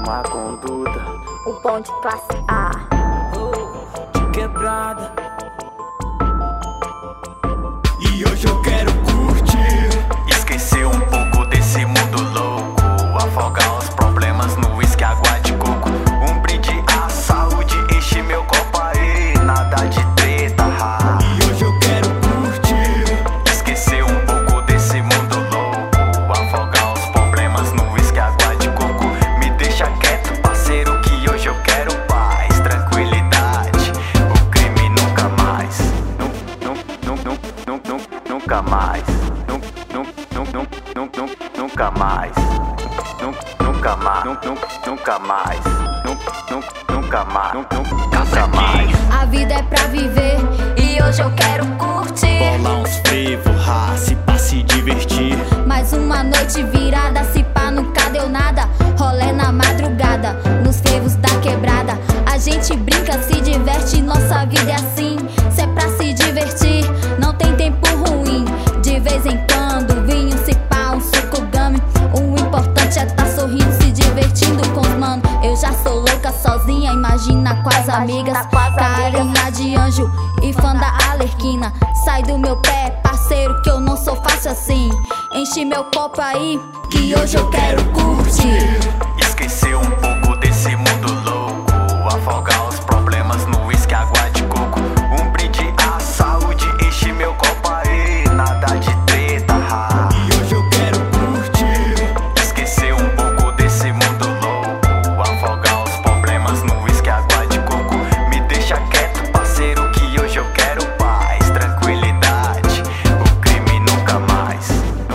má conduta. O bonde classe A. De quebrada. E hoje eu quero curtir, esquecer um pouco desse mundo louco, afogar os problemas no uísque, água de coco. Um brinde à saúde, enche meu copo aí, nada de treta. E hoje eu quero curtir, esquecer um pouco desse mundo louco, afogar os problemas no uísque, água de coco. Me deixa quieto, parceiro, que hoje eu quero paz, tranquilidade. O crime nunca mais, nunca mais, nunca mais, nunca mais, nunca mais, nunca mais, nunca mais. A vida é pra viver e hoje eu quero curtir. Bolar uns frevo, se pra se divertir. Mais uma noite virada, se pá nunca deu nada. Rolê na madrugada, nos frevos da quebrada. A gente brinca, se diverte, nossa vida é assim. Se é pra se divertir, não tem tempo ruim. De vez em quando, vinho, se pá, um suco gummy. O importante é tá sorrindo, se divertindo com os mano. Eu já sou louca sozinha, imagina com as amigas. Carinha de anjo e fã da Alerquina. Sai do meu pé, parceiro, que eu não sou fácil assim. Enche meu copo aí, que hoje eu quero curtir. Esquecer um pouco desse mundo louco, afogar os problemas no uísque, água de coco. Um brinde à saúde, enche meu copo aí, nada de treta. E hoje eu quero curtir, esquecer um pouco desse mundo louco, afogar os problemas no uísque, água de coco. Me deixa quieto, parceiro, que hoje eu quero paz, tranquilidade. O crime nunca mais,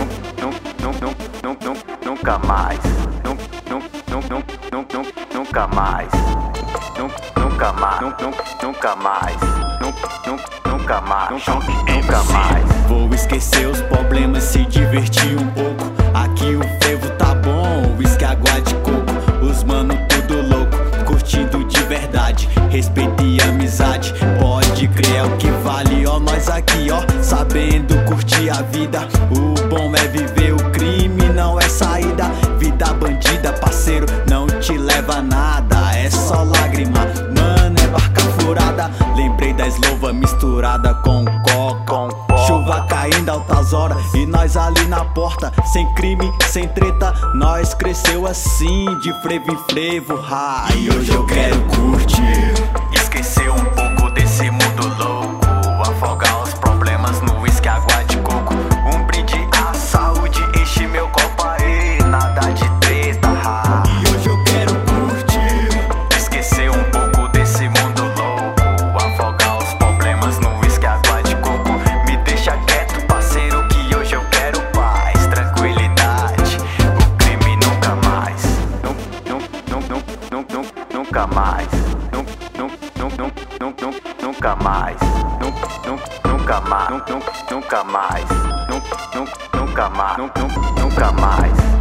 nunca mais, nunca mais, nunca mais, nunca mais, nunca mais, nunca mais. Vou esquecer os problemas, se divertir um pouco. Aqui o frevo tá bom, uísque, água de coco. Os mano tudo louco, curtindo de verdade, respeito e amizade. Pode crer, é o que vale, ó, nós aqui, ó, sabendo curtir a vida. O bom é viver, o crime não é saída. Vida bandida, parceiro, não te leva a nada, é só lágrima, mano, é barca furada. Lembrei da eslova misturada com coca, chuva caindo altas horas e nós ali na porta, sem crime, sem treta. Nós cresceu assim, de frevo em frevo, e hoje eu quero curtir, esquecer um pouco desse mundo louco, afogar os problemas no uísque, água de coco. Um brinde à saúde, enche meu copo aí, nada de treta. E hoje eu quero curtir, esquecer um pouco desse mundo louco, afogar os problemas no uísque, água de coco. Me deixa quieto, parceiro, que hoje eu quero paz, tranquilidade. O crime nunca mais, nunca mais, nunca mais, nunca mais, nunca mais, nunca mais, nunca mais.